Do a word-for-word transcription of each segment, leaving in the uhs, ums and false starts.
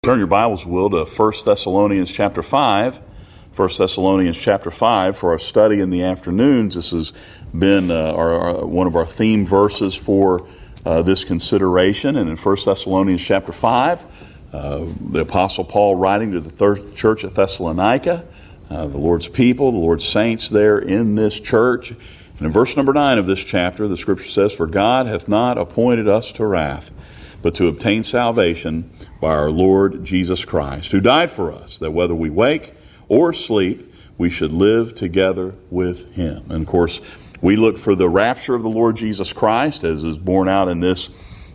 Turn your Bibles, will, to First Thessalonians chapter five. First Thessalonians chapter five for our study in the afternoons. This has been uh, our, our, one of our theme verses for uh, this consideration. And in First Thessalonians chapter five, uh, the Apostle Paul writing to the third church at Thessalonica, uh, the Lord's people, the Lord's saints there in this church. And in verse number nine of this chapter, the Scripture says, "For God hath not appointed us to wrath, but to obtain salvation by our Lord Jesus Christ, who died for us, that whether we wake or sleep, we should live together with Him." And of course, we look for the rapture of the Lord Jesus Christ, as is borne out in this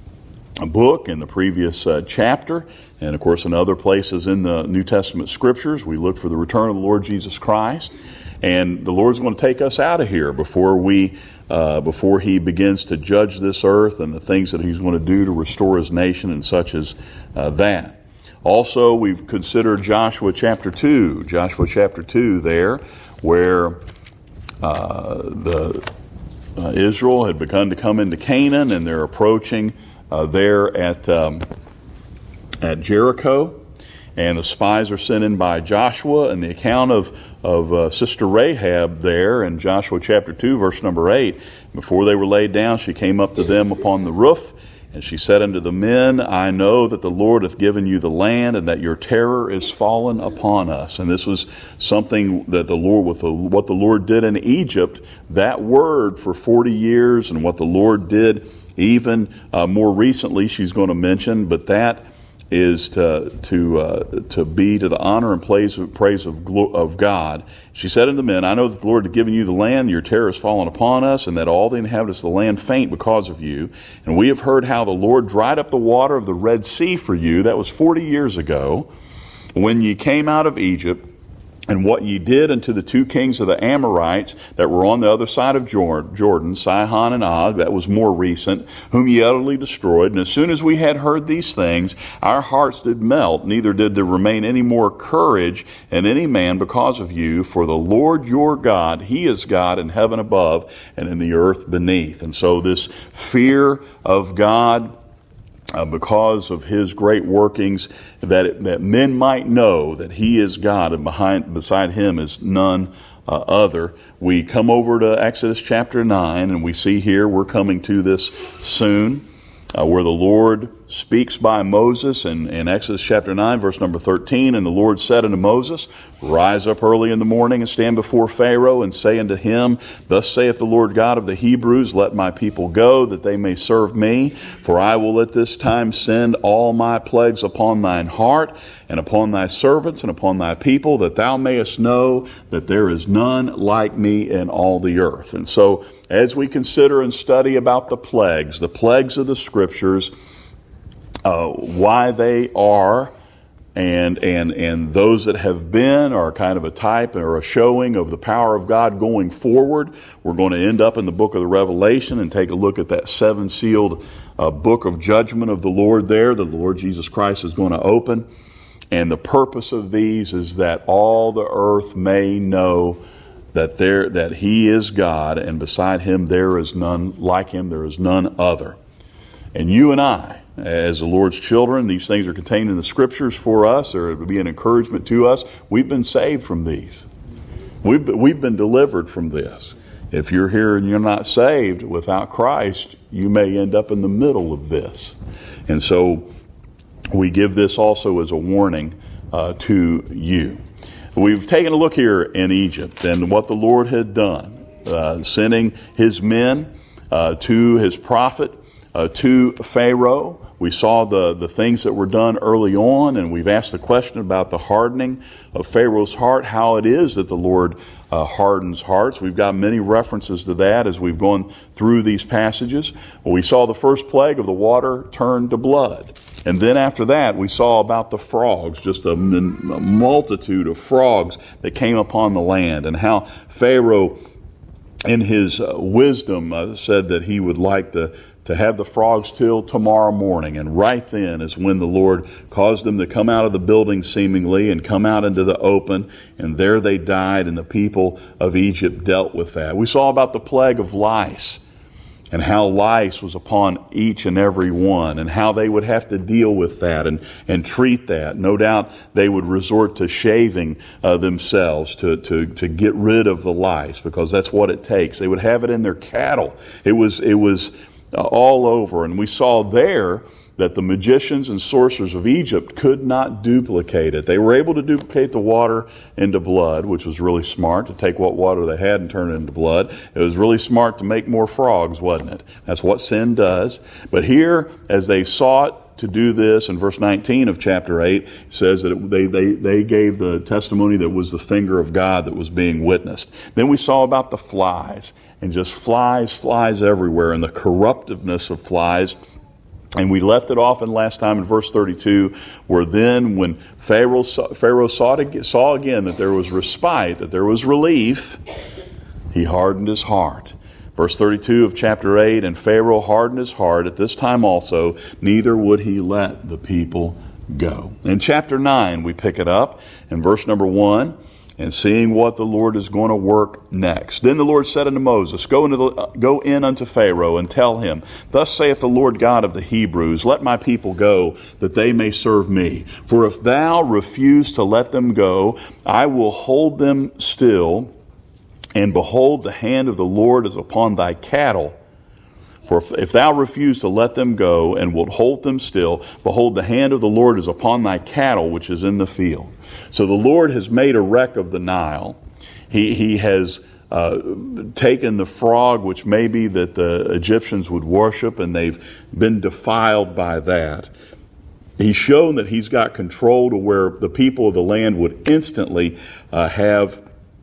book, in the previous uh, chapter, and of course in other places in the New Testament Scriptures. We look for the return of the Lord Jesus Christ, and the Lord's going to take us out of here before we Uh, before He begins to judge this earth and the things that He's going to do to restore His nation and such as uh, that. Also, we've considered Joshua chapter two. Joshua chapter two there, where uh, the uh, Israel had begun to come into Canaan, and they're approaching uh, there at, um, at Jericho. And the spies are sent in by Joshua, and the account of, of uh, Sister Rahab there in Joshua chapter two, verse number eight. "Before they were laid down, she came up to them upon the roof, and she said unto the men, I know that the Lord hath given you the land, and that your terror is fallen upon us." And this was something that the Lord, with the, what the Lord did in Egypt, that word for forty years, and what the Lord did even uh, more recently, she's going to mention, but that is to to uh, to be to the honor and praise of, praise of of God. She said unto the men, I know that the Lord hath given you the land, your terror is fallen upon us, and that all the inhabitants of the land faint because of you. And we have heard how the Lord dried up the water of the Red Sea for you. That was forty years ago, when ye came out of Egypt, and what ye did unto the two kings of the Amorites that were on the other side of Jordan, Sihon and Og, that was more recent, whom ye utterly destroyed. And as soon as we had heard these things, our hearts did melt, neither did there remain any more courage in any man because of you. For the Lord your God, He is God in heaven above and in the earth beneath. And so this fear of God, Uh, because of His great workings, that it, that men might know that He is God, and behind beside Him is none uh, other. We come over to Exodus chapter nine, and we see here, we're coming to this soon, uh, where the Lord speaks by Moses in, in Exodus chapter nine, verse number thirteen. "And the Lord said unto Moses, Rise up early in the morning, and stand before Pharaoh, and say unto him, Thus saith the Lord God of the Hebrews, Let my people go, that they may serve me. For I will at this time send all my plagues upon thine heart, and upon thy servants, and upon thy people, that thou mayest know that there is none like me in all the earth." And so, as we consider and study about the plagues, the plagues of the Scriptures, Uh, why they are, and and and those that have been, are kind of a type or a showing of the power of God going forward. We're going to end up in the book of the Revelation and take a look at that seven-sealed uh, book of judgment of the Lord there, that the Lord Jesus Christ is going to open. And the purpose of these is that all the earth may know that there that He is God, and beside Him there is none like Him, there is none other. And you and I, as the Lord's children, these things are contained in the Scriptures for us, or it would be an encouragement to us. We've been saved from these. We've been, we've been delivered from this. If you're here and you're not saved without Christ, you may end up in the middle of this. And so we give this also as a warning uh, to you. We've taken a look here in Egypt and what the Lord had done, uh, sending His men uh, to His prophet, Uh, to Pharaoh. We saw the, the things that were done early on, and we've asked the question about the hardening of Pharaoh's heart, how it is that the Lord uh, hardens hearts. We've got many references to that as we've gone through these passages. Well, we saw the first plague of the water turned to blood. And then after that, we saw about the frogs, just a, a multitude of frogs that came upon the land, and how Pharaoh, in his uh, wisdom, uh, said that he would like to to have the frogs till tomorrow morning. And right then is when the Lord caused them to come out of the building seemingly and come out into the open, and there they died, and the people of Egypt dealt with that. We saw about the plague of lice and how lice was upon each and every one, and how they would have to deal with that and, and treat that. No doubt they would resort to shaving uh, themselves to, to, to get rid of the lice, because that's what it takes. They would have it in their cattle. It was, it was uh, all over. And we saw there that the magicians and sorcerers of Egypt could not duplicate it. They were able to duplicate the water into blood, which was really smart, to take what water they had and turn it into blood. It was really smart to make more frogs, wasn't it? That's what sin does. But here, as they sought to do this, in verse nineteen of chapter eight, it says that it, they, they, they gave the testimony that was the finger of God that was being witnessed. Then we saw about the flies, and just flies, flies everywhere, and the corruptiveness of flies. And we left it off in last time in verse thirty-two, where then when Pharaoh saw, Pharaoh saw, to, saw again that there was respite, that there was relief, he hardened his heart. Verse thirty-two of chapter eight, and Pharaoh hardened his heart at this time also, neither would he let the people go. In chapter nine, we pick it up in verse number one, and seeing what the Lord is going to work next. Then the Lord said unto Moses, Go into the, uh, go in unto Pharaoh, and tell him, Thus saith the Lord God of the Hebrews, Let my people go, that they may serve me. For if thou refuse to let them go, I will hold them still, and behold, the hand of the Lord is upon thy cattle. For if, if thou refuse to let them go, and wilt hold them still, behold, the hand of the Lord is upon thy cattle, which is in the field. So the Lord has made a wreck of the Nile. He, he has uh, taken the frog, which may be that the Egyptians would worship, and they've been defiled by that. He's shown that he's got control to where the people of the land would instantly uh, have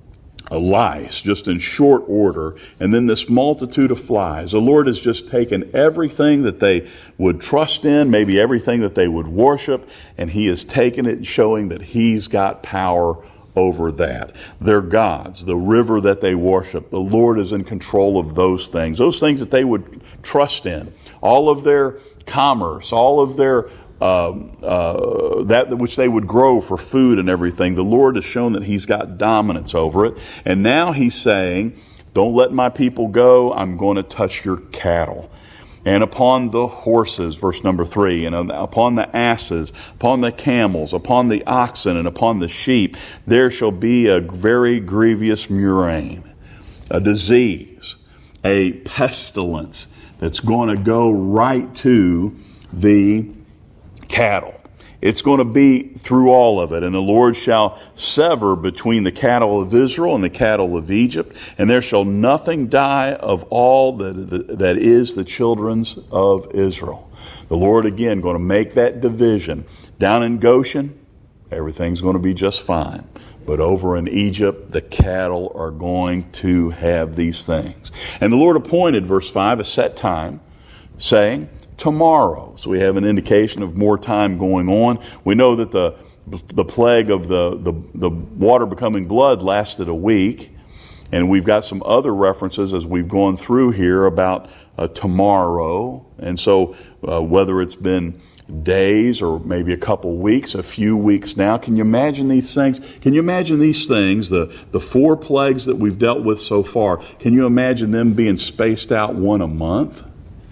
a lice, just in short order, and then this multitude of flies. The Lord has just taken everything that they would trust in, maybe everything that they would worship, and he has taken it, showing that he's got power over that. Their gods, the river that they worship, the Lord is in control of those things, those things that they would trust in. All of their commerce, all of their Um, uh, that which they would grow for food and everything. The Lord has shown that he's got dominance over it. And now he's saying, don't let my people go. I'm going to touch your cattle. And upon the horses, verse number three, and upon the asses, upon the camels, upon the oxen, and upon the sheep, there shall be a very grievous murrain, a disease, a pestilence that's going to go right to the cattle. It's going to be through all of it. And the Lord shall sever between the cattle of Israel and the cattle of Egypt, and there shall nothing die of all that, that is the children's of Israel. The Lord again going to make that division. Down in Goshen, everything's going to be just fine. But over in Egypt, the cattle are going to have these things. And the Lord appointed, verse five, a set time, saying, tomorrow. So we have an indication of more time going on. We know that the the plague of the, the, the water becoming blood lasted a week. And we've got some other references as we've gone through here about uh, tomorrow. And so uh, whether it's been days or maybe a couple weeks, a few weeks now, can you imagine these things? Can you imagine these things, the, the four plagues that we've dealt with so far, can you imagine them being spaced out one a month?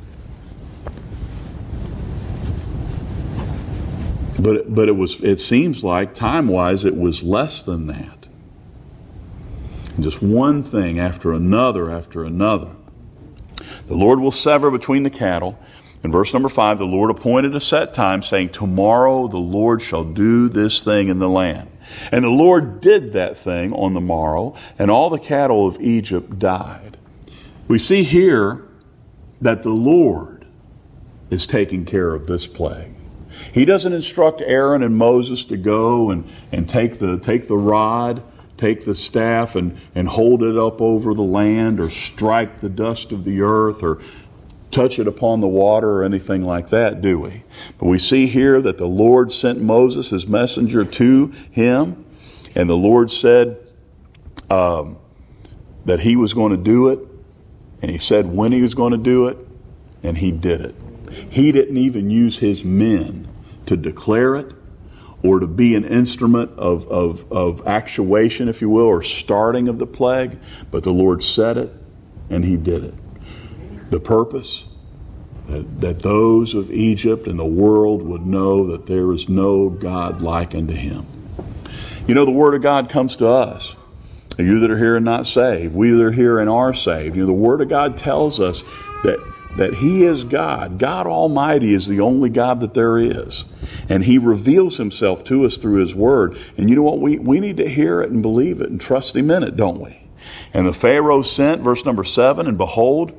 But but it was it seems like time-wise it was less than that. And just one thing after another after another. The Lord will sever between the cattle. In verse number five, the Lord appointed a set time, saying, tomorrow the Lord shall do this thing in the land. And the Lord did that thing on the morrow, and all the cattle of Egypt died. We see here that the Lord is taking care of this plague. He doesn't instruct Aaron and Moses to go and, and take the take the rod, take the staff and, and hold it up over the land, or strike the dust of the earth, or touch it upon the water, or anything like that, do we? But we see here that the Lord sent Moses, his messenger, to him, and the Lord said um, that he was going to do it, and he said when he was going to do it, and he did it. He didn't even use his men to declare it or to be an instrument of, of, of actuation, if you will, or starting of the plague. But the Lord said it, and he did it. The purpose? That, that those of Egypt and the world would know that there is no God like unto him. You know, the Word of God comes to us. You that are here and not saved, we that are here and are saved. You know, the Word of God tells us that, that He is God. God Almighty is the only God that there is. And He reveals Himself to us through His Word. And you know what? We, we need to hear it and believe it and trust Him in it, don't we? And the Pharaoh sent, verse number seven, and behold,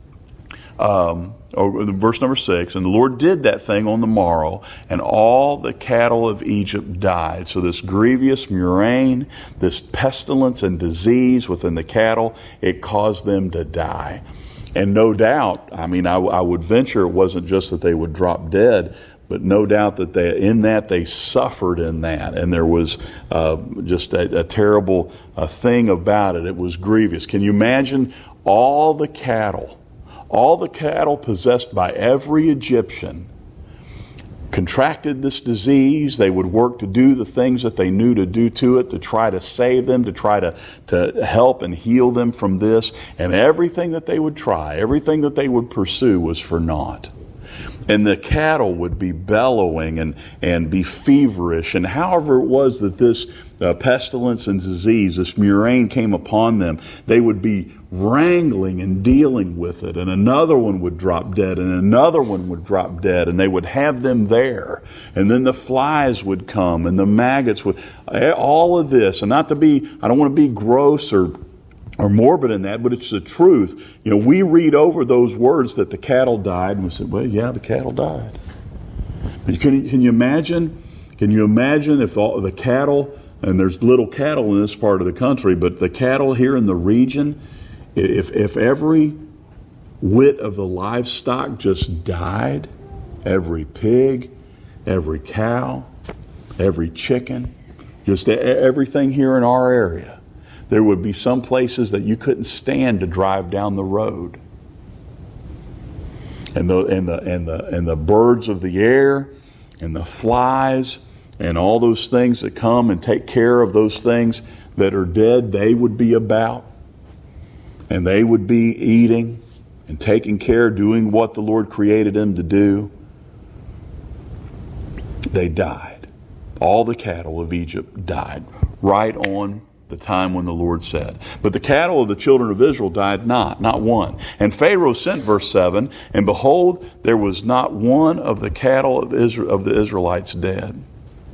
um, or verse number six, and the Lord did that thing on the morrow, and all the cattle of Egypt died. So this grievous murrain, this pestilence and disease within the cattle, it caused them to die. And no doubt, I mean, I, I would venture it wasn't just that they would drop dead, but no doubt that they, in that they suffered in that. And there was uh, just a, a terrible uh, thing about it. It was grievous. Can you imagine all the cattle, all the cattle possessed by every Egyptian contracted this disease? They would work to do the things that they knew to do to it, to try to save them, to try to, to help and heal them from this. And everything that they would try, everything that they would pursue was for naught. And the cattle would be bellowing and, and be feverish. And however it was that this uh, pestilence and disease, this murrain came upon them, they would be wrangling and dealing with it. And another one would drop dead, and another one would drop dead, and they would have them there. And then the flies would come, and the maggots would, all of this. And not to be, I don't want to be gross or or morbid in that, but it's the truth. You know, we read over those words that the cattle died, and we said, well, yeah, the cattle died. But can, can you imagine, can you imagine if all the cattle, and there's little cattle in this part of the country, but the cattle here in the region, if, if every whit of the livestock just died, every pig, every cow, every chicken, just everything here in our area, there would be some places that you couldn't stand to drive down the road. And the and the and the and the birds of the air and the flies and all those things that come and take care of those things that are dead, they would be about. And they would be eating and taking care, doing what the Lord created them to do. They died. All the cattle of Egypt died right on the time when the Lord said. But the cattle of the children of Israel died not, not one. And Pharaoh sent, verse seven, and behold, there was not one of the cattle of Israel, of the Israelites dead.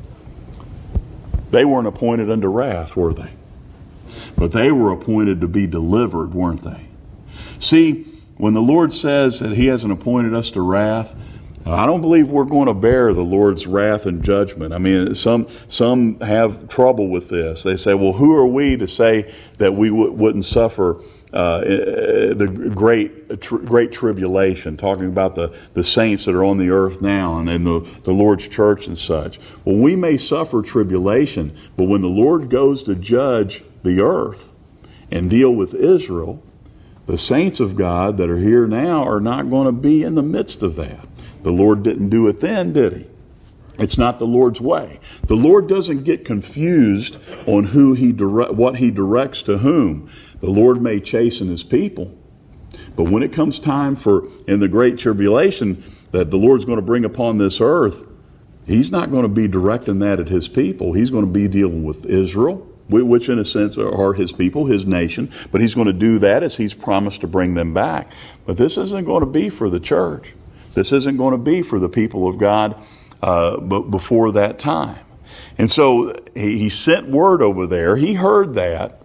They weren't appointed unto wrath, were they? But they were appointed to be delivered, weren't they? See, when the Lord says that He hasn't appointed us to wrath, I don't believe we're going to bear the Lord's wrath and judgment. I mean, some some have trouble with this. They say, well, who are we to say that we w- wouldn't suffer uh, the great tr- great tribulation, talking about the, the saints that are on the earth now and in the, the Lord's church and such. Well, we may suffer tribulation, but when the Lord goes to judge the earth and deal with Israel, the saints of God that are here now are not going to be in the midst of that. The Lord didn't do it then, did He? It's not the Lord's way. The Lord doesn't get confused on who He dire- what He directs to whom. The Lord may chasten His people, but when it comes time for, in the great tribulation, that the Lord's going to bring upon this earth, He's not going to be directing that at His people. He's going to be dealing with Israel, which in a sense are His people, His nation, but He's going to do that as He's promised to bring them back. But this isn't going to be for the church. This isn't going to be for the people of God uh, but before that time. And so he, he sent word over there. He heard that.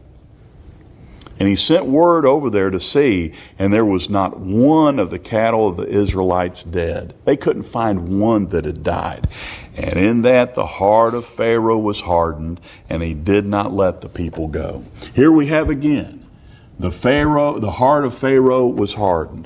And he sent word over there to see. And there was not one of the cattle of the Israelites dead. They couldn't find one that had died. And in that the heart of Pharaoh was hardened. And he did not let the people go. Here we have again. The Pharaoh, the heart of Pharaoh was hardened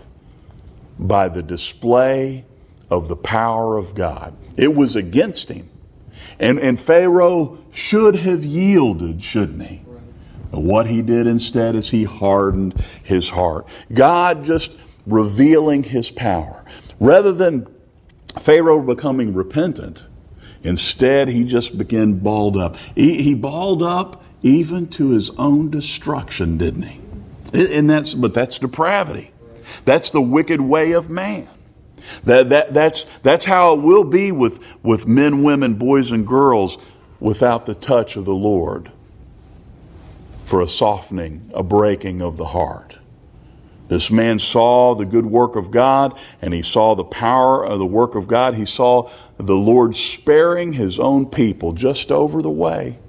by the display of the power of God. It was against him. And, and Pharaoh should have yielded, shouldn't he? But what he did instead is he hardened his heart. God just revealing His power. Rather than Pharaoh becoming repentant, instead he just began balled up. He, he balled up even to his own destruction, didn't he? And that's, but that's depravity. That's the wicked way of man. That, that, that's, that's how it will be with, with men, women, boys, and girls without the touch of the Lord for a softening, a breaking of the heart. This man saw the good work of God, and he saw the power of the work of God. He saw the Lord sparing his own people just over the way.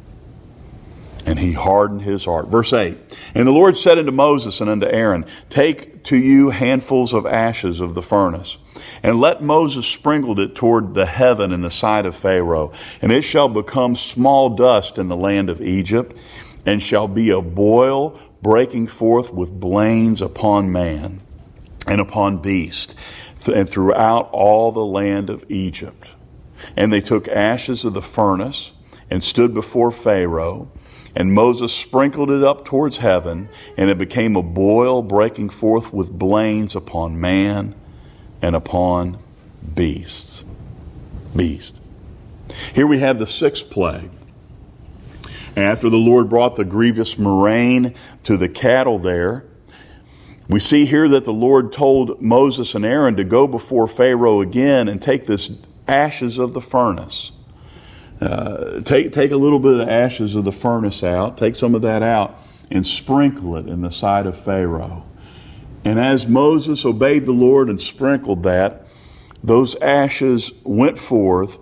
And he hardened his heart. Verse eight, and the Lord said unto Moses and unto Aaron, take to you handfuls of ashes of the furnace, and let Moses sprinkle it toward the heaven in the sight of Pharaoh. And it shall become small dust in the land of Egypt, and shall be a boil breaking forth with blains upon man and upon beast, and throughout all the land of Egypt. And they took ashes of the furnace and stood before Pharaoh, and Moses sprinkled it up towards heaven, and it became a boil breaking forth with blains upon man and upon beasts. Beast. Here we have the sixth plague. After the Lord brought the grievous murrain to the cattle there, we see here that the Lord told Moses and Aaron to go before Pharaoh again and take this ashes of the furnace. Uh, take, take a little bit of the ashes of the furnace out, take some of that out, and sprinkle it in the sight of Pharaoh. And as Moses obeyed the Lord and sprinkled that, those ashes went forth,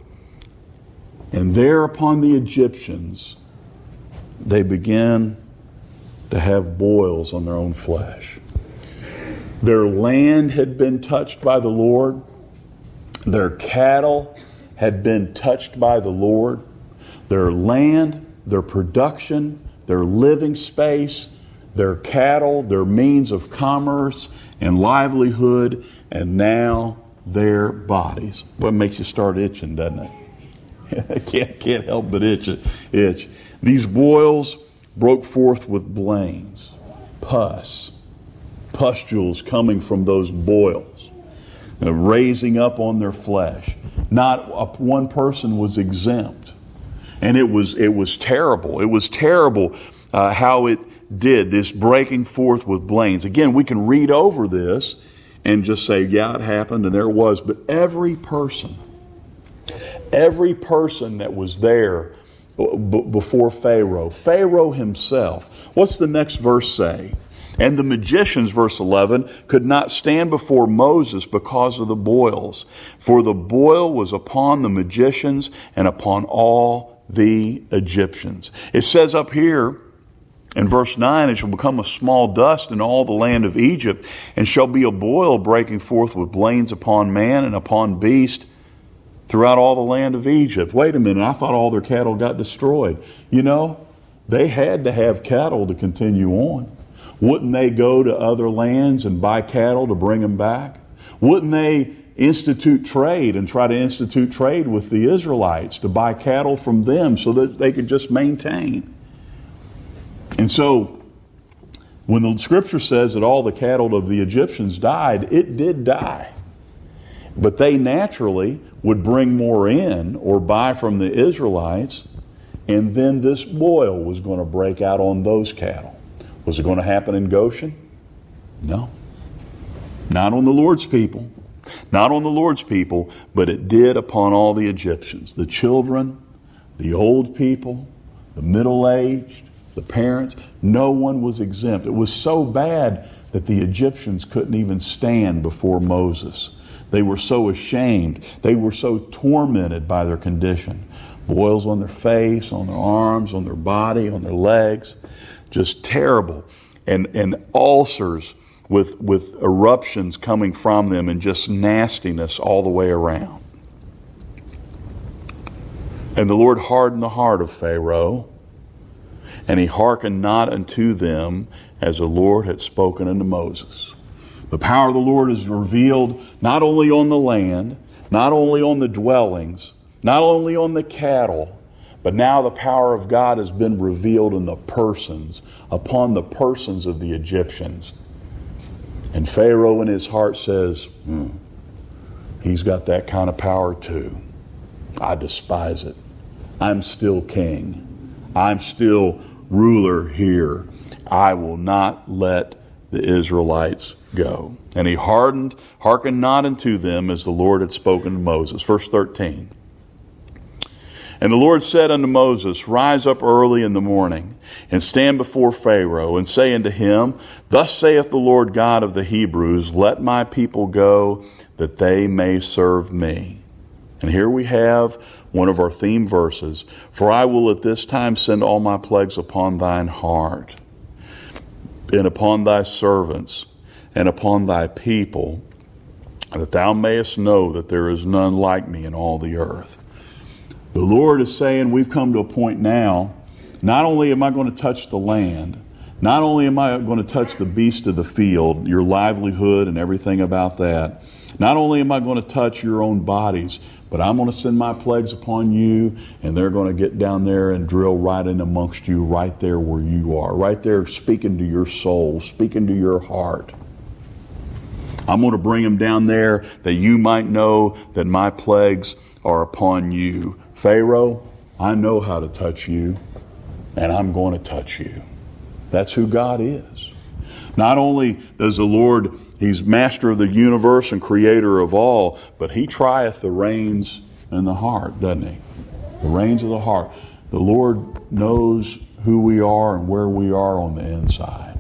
and there upon the Egyptians, they began to have boils on their own flesh. Their land had been touched by the Lord. Their cattle had been touched by the Lord. Their land, their production, their living space, their cattle, their means of commerce and livelihood, and now their bodies. What makes you start itching, doesn't it? I can't, can't help but itch. itch. These boils broke forth with blains, pus, pustules coming from those boils, uh, raising up on their flesh. Not a, one person was exempt, and it was it was terrible. It was terrible uh, how it did this breaking forth with blains. Again, we can read over this and just say, "Yeah, it happened," and there it was. But every person, every person that was there b- before Pharaoh, Pharaoh himself. What's the next verse say? And the magicians, verse eleven, could not stand before Moses because of the boils. For the boil was upon the magicians and upon all the Egyptians. It says up here in verse nine, it shall become a small dust in all the land of Egypt, and shall be a boil breaking forth with blains upon man and upon beast throughout all the land of Egypt. Wait a minute, I thought all their cattle got destroyed. You know, they had to have cattle to continue on. Wouldn't they go to other lands and buy cattle to bring them back? Wouldn't they institute trade and try to institute trade with the Israelites to buy cattle from them so that they could just maintain? And so, when the scripture says that all the cattle of the Egyptians died, it did die. But they naturally would bring more in or buy from the Israelites, and then this boil was going to break out on those cattle. Was it going to happen in Goshen? No. Not on the Lord's people. Not on the Lord's people, but it did upon all the Egyptians. The children, the old people, the middle-aged, the parents. No one was exempt. It was so bad that the Egyptians couldn't even stand before Moses. They were so ashamed. They were so tormented by their condition. Boils on their face, on their arms, on their body, on their legs. Just terrible. And, and ulcers with, with eruptions coming from them and just nastiness all the way around. And the Lord hardened the heart of Pharaoh, and he hearkened not unto them as the Lord had spoken unto Moses. The power of the Lord is revealed not only on the land, not only on the dwellings, not only on the cattle, but now the power of God has been revealed in the persons, upon the persons of the Egyptians. And Pharaoh in his heart says, hmm, he's got that kind of power too. I despise it. I'm still king. I'm still ruler here. I will not let the Israelites go. And he hardened, hearkened not unto them as the Lord had spoken to Moses. Verse thirteen. And the Lord said unto Moses, Rise up early in the morning, and stand before Pharaoh, and say unto him, Thus saith the Lord God of the Hebrews, Let my people go, that they may serve me. And here we have one of our theme verses. For I will at this time send all my plagues upon thine heart, and upon thy servants, and upon thy people, that thou mayest know that there is none like me in all the earth. The Lord is saying we've come to a point now, not only am I going to touch the land, not only am I going to touch the beast of the field, your livelihood and everything about that, not only am I going to touch your own bodies, but I'm going to send my plagues upon you, and they're going to get down there and drill right in amongst you, right there where you are, right there speaking to your soul, speaking to your heart. I'm going to bring them down there that you might know that my plagues are upon you. Pharaoh, I know how to touch you, and I'm going to touch you. That's who God is. Not only does the Lord, He's master of the universe and creator of all, but He trieth the reins in the heart, doesn't He? The reins of the heart. The Lord knows who we are and where we are on the inside.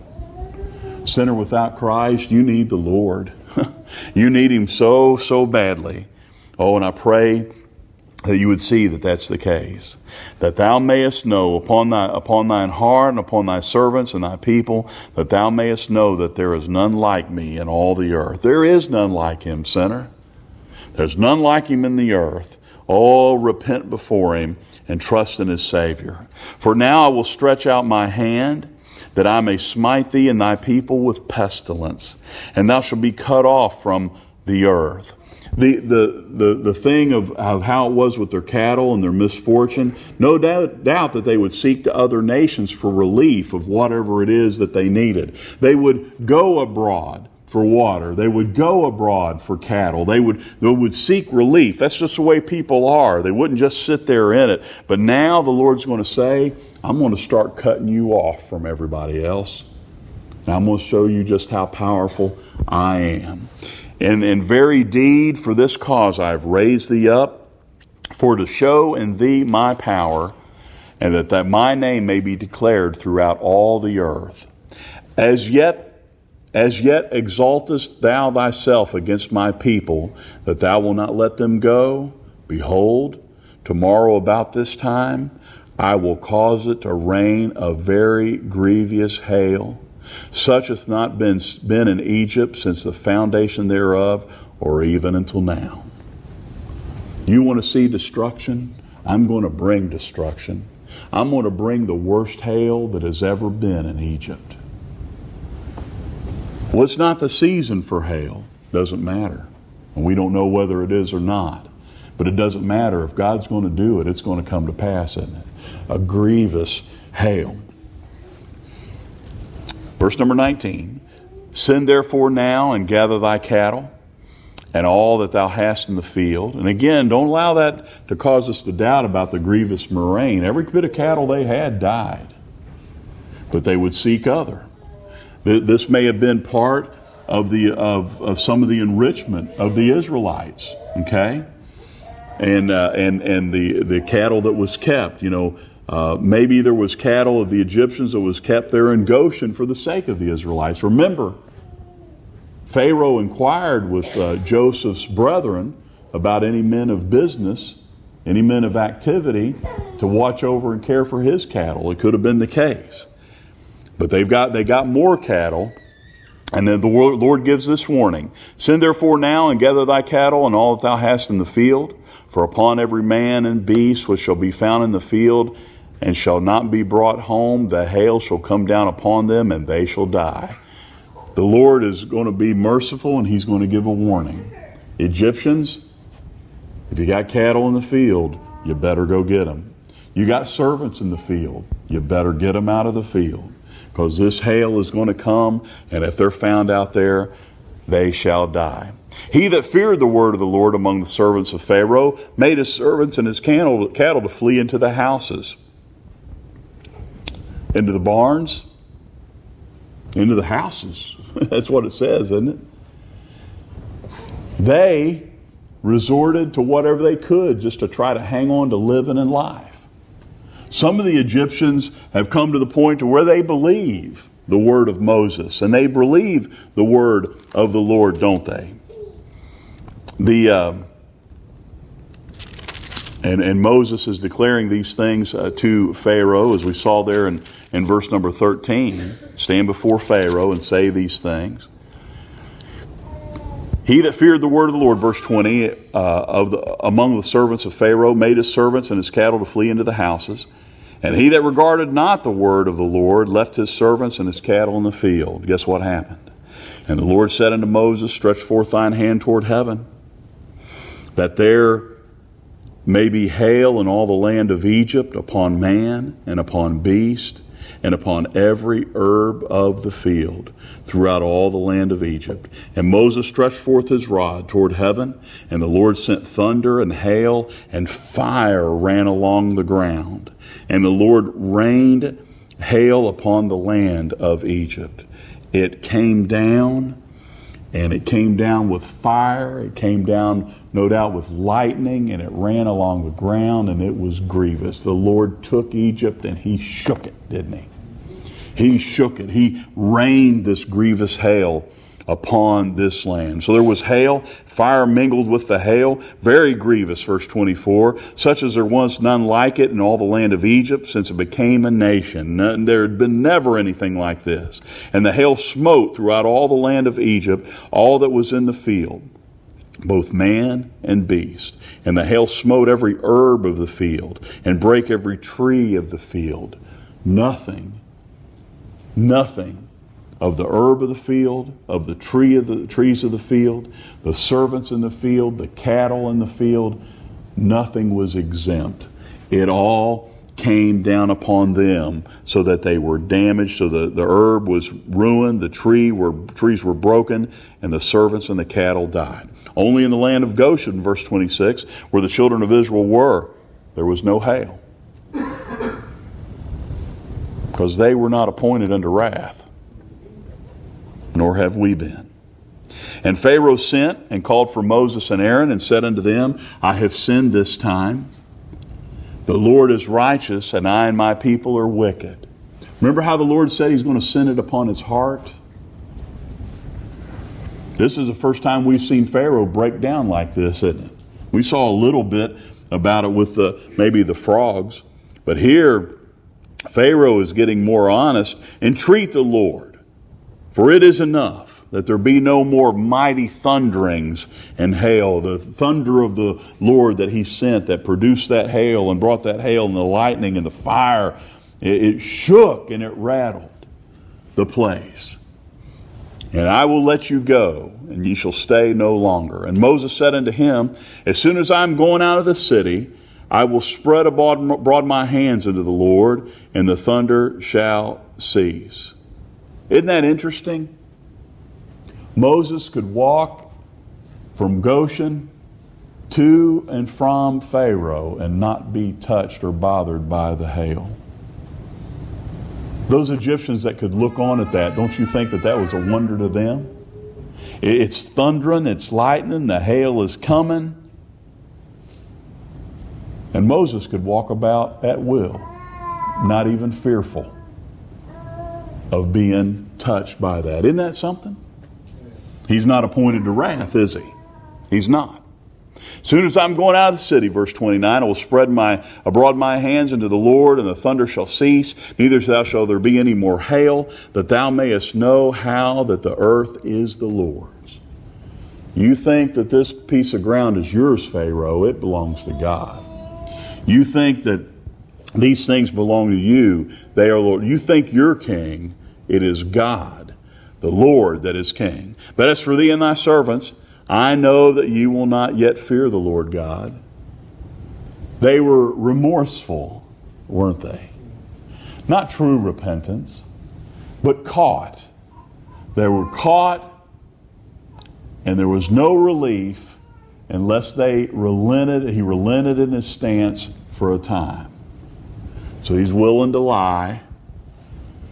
Sinner without Christ, you need the Lord. You need Him so, so badly. Oh, and I pray that you would see that that's the case. That thou mayest know upon thy upon thine heart and upon thy servants and thy people, that thou mayest know that there is none like me in all the earth. There is none like Him, sinner. There's none like Him in the earth. Oh, repent before Him and trust in His Savior. For now I will stretch out my hand, that I may smite thee and thy people with pestilence, and thou shalt be cut off from the earth. The, the, the, the thing of, of how it was with their cattle and their misfortune, no doubt, doubt that they would seek to other nations for relief of whatever it is that they needed. They would go abroad for water. They would go abroad for cattle. They would, they would seek relief. That's just the way people are. They wouldn't just sit there in it. But now the Lord's going to say, I'm going to start cutting you off from everybody else. And I'm going to show you just how powerful I am. And in very deed, for this cause I have raised thee up, for to show in thee my power, and that, that my name may be declared throughout all the earth. As yet, as yet exaltest thou thyself against my people, that thou wilt not let them go. Behold, tomorrow about this time, I will cause it to rain a very grievous hail, such hath not been, been in Egypt since the foundation thereof, or even until now. You want to see destruction? I'm going to bring destruction. I'm going to bring the worst hail that has ever been in Egypt. Well, it's not the season for hail. Doesn't matter. And we don't know whether it is or not. But it doesn't matter. If God's going to do it, it's going to come to pass, isn't it? A grievous hail. Verse number nineteen, Send therefore now and gather thy cattle and all that thou hast in the field. And again, don't allow that to cause us to doubt about the grievous murrain. Every bit of cattle they had died, but they would seek other. This may have been part of the of, of some of the enrichment of the Israelites, okay? And uh, and and the the cattle that was kept, you know. Uh, maybe there was cattle of the Egyptians that was kept there in Goshen for the sake of the Israelites. Remember, Pharaoh inquired with uh, Joseph's brethren about any men of business, any men of activity to watch over and care for his cattle. It could have been the case. But they've got they got more cattle. And then the Lord gives this warning. Send therefore now and gather thy cattle and all that thou hast in the field. For upon every man and beast which shall be found in the field and shall not be brought home, the hail shall come down upon them, and they shall die. The Lord is going to be merciful, and He's going to give a warning. Egyptians, if you got cattle in the field, you better go get them. You got servants in the field, you better get them out of the field. Because this hail is going to come, and if they're found out there, they shall die. He that feared the word of the Lord among the servants of Pharaoh made his servants and his cattle to flee into the houses, into the barns, into the houses. That's what it says, isn't it? They resorted to whatever they could just to try to hang on to living in life. Some of the Egyptians have come to the point to where they believe the word of Moses, and they believe the word of the Lord, don't they? The uh, and and Moses is declaring these things uh, to Pharaoh, as we saw there in, in verse number thirteen. Stand before Pharaoh and say these things. He that feared the word of the Lord, verse twenty, uh, of the, among the servants of Pharaoh, made his servants and his cattle to flee into the houses. And he that regarded not the word of the Lord left his servants and his cattle in the field. Guess what happened? And the Lord said unto Moses, stretch forth thine hand toward heaven, that there may be hail in all the land of Egypt, upon man and upon beast, and upon every herb of the field, throughout all the land of Egypt. And Moses stretched forth his rod toward heaven, and the Lord sent thunder and hail, and fire ran along the ground. And the Lord rained hail upon the land of Egypt. It came down, and it came down with fire. It came down, no doubt, with lightning, and it ran along the ground, and it was grievous. The Lord took Egypt, and he shook it, didn't he? He shook it. He rained this grievous hail upon this land. So there was hail, fire mingled with the hail, very grievous, verse twenty-four, such as there was none like it in all the land of Egypt since it became a nation. None, there had been never anything like this. And the hail smote throughout all the land of Egypt, all that was in the field, both man and beast. And the hail smote every herb of the field, and brake every tree of the field. Nothing, nothing of the herb of the field, of the tree of the trees of the field, the servants in the field, the cattle in the field, nothing was exempt. It all came down upon them so that they were damaged. So the, the herb was ruined, the tree were trees were broken, and the servants and the cattle died. Only in the land of Goshen, verse twenty-six, where the children of Israel were, there was no hail, because they were not appointed unto wrath, nor have we been. And Pharaoh sent and called for Moses and Aaron and said unto them, I have sinned this time. The Lord is righteous, and I and my people are wicked. Remember how the Lord said he's going to send it upon his heart? This is the first time we've seen Pharaoh break down like this, isn't it? We saw a little bit about it with the maybe the frogs. But here, Pharaoh is getting more honest. Entreat the Lord, for it is enough that there be no more mighty thunderings and hail. The thunder of the Lord that he sent that produced that hail and brought that hail and the lightning and the fire, it, it shook and it rattled the place. And I will let you go, and ye shall stay no longer. And Moses said unto him, as soon as I am going out of the city, I will spread abroad, abroad my hands unto the Lord, and the thunder shall cease. Isn't that interesting? Moses could walk from Goshen to and from Pharaoh and not be touched or bothered by the hail. Those Egyptians that could look on at that, don't you think that that was a wonder to them? It's thundering, it's lightning, the hail is coming. And Moses could walk about at will, not even fearful of being touched by that. Isn't that something? He's not appointed to wrath, is he? He's not. As soon as I'm going out of the city, verse twenty-nine, I will spread my abroad my hands unto the Lord, and the thunder shall cease, neither shall there be any more hail, that thou mayest know how that the earth is the Lord's. You think that this piece of ground is yours, Pharaoh. It belongs to God. You think that these things belong to you. They are Lord. You think you're king. It is God, the Lord, that is king. But as for thee and thy servants, I know that you will not yet fear the Lord God. They were remorseful, weren't they? Not true repentance, but caught. They were caught, and there was no relief unless they relented. He relented in his stance for a time. So he's willing to lie.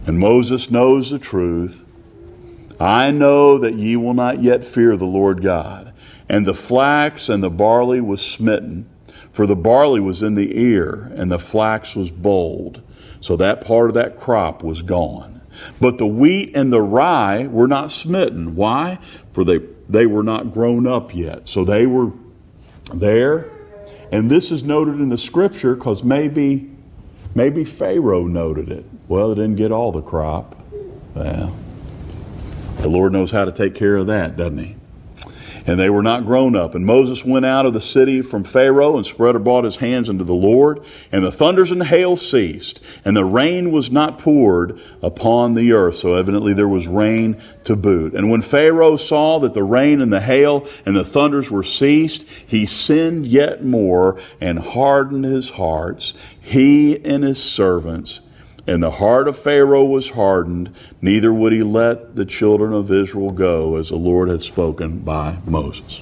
And Moses knows the truth. I know that ye will not yet fear the Lord God. And the flax and the barley was smitten, for the barley was in the ear, and the flax was bold. So that part of that crop was gone. But the wheat and the rye were not smitten. Why? For they, they were not grown up yet. So they were there. And this is noted in the scripture because maybe, maybe Pharaoh noted it. Well, they didn't get all the crop. Well, the Lord knows how to take care of that, doesn't he? And they were not grown up. And Moses went out of the city from Pharaoh and spread abroad his hands unto the Lord. And the thunders and hail ceased. And the rain was not poured upon the earth. So evidently there was rain to boot. And when Pharaoh saw that the rain and the hail and the thunders were ceased, he sinned yet more and hardened his hearts, he and his servants. And the heart of Pharaoh was hardened, neither would he let the children of Israel go, as the Lord had spoken by Moses.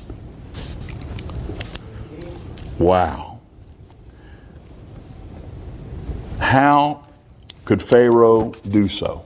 Wow. How could Pharaoh do so?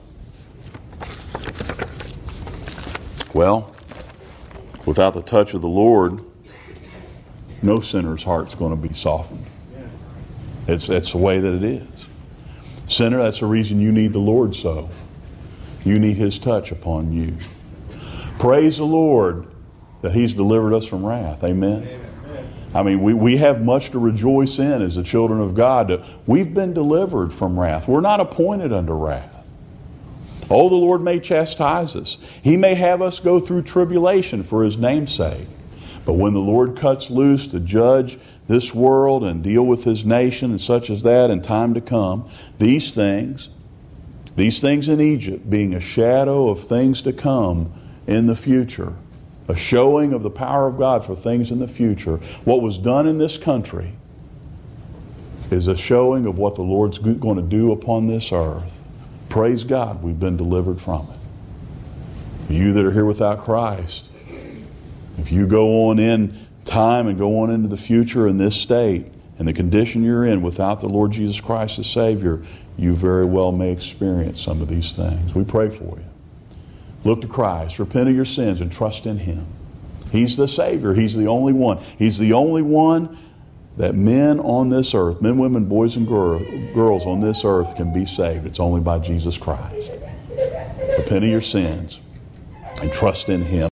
Well, without the touch of the Lord, no sinner's heart's going to be softened. It's, it's the way that it is. Sinner, that's the reason you need the Lord so. You need His touch upon you. Praise the Lord that He's delivered us from wrath. Amen. Amen. I mean, we, we have much to rejoice in as the children of God. We've been delivered from wrath. We're not appointed unto wrath. Oh, the Lord may chastise us. He may have us go through tribulation for His name's sake. But when the Lord cuts loose to judge this world and deal with His nation and such as that in time to come, these things, these things in Egypt being a shadow of things to come in the future, a showing of the power of God for things in the future. What was done in this country is a showing of what the Lord's going to do upon this earth. Praise God, we've been delivered from it. You that are here without Christ, if you go on in time and go on into the future in this state and the condition you're in without the Lord Jesus Christ as Savior, you very well may experience some of these things. We pray for you. Look to Christ, repent of your sins, and trust in Him. He's the Savior. He's the only one. He's the only one that men on this earth, men, women, boys, and girl, girls on this earth can be saved. It's only by Jesus Christ. Repent of your sins and trust in Him.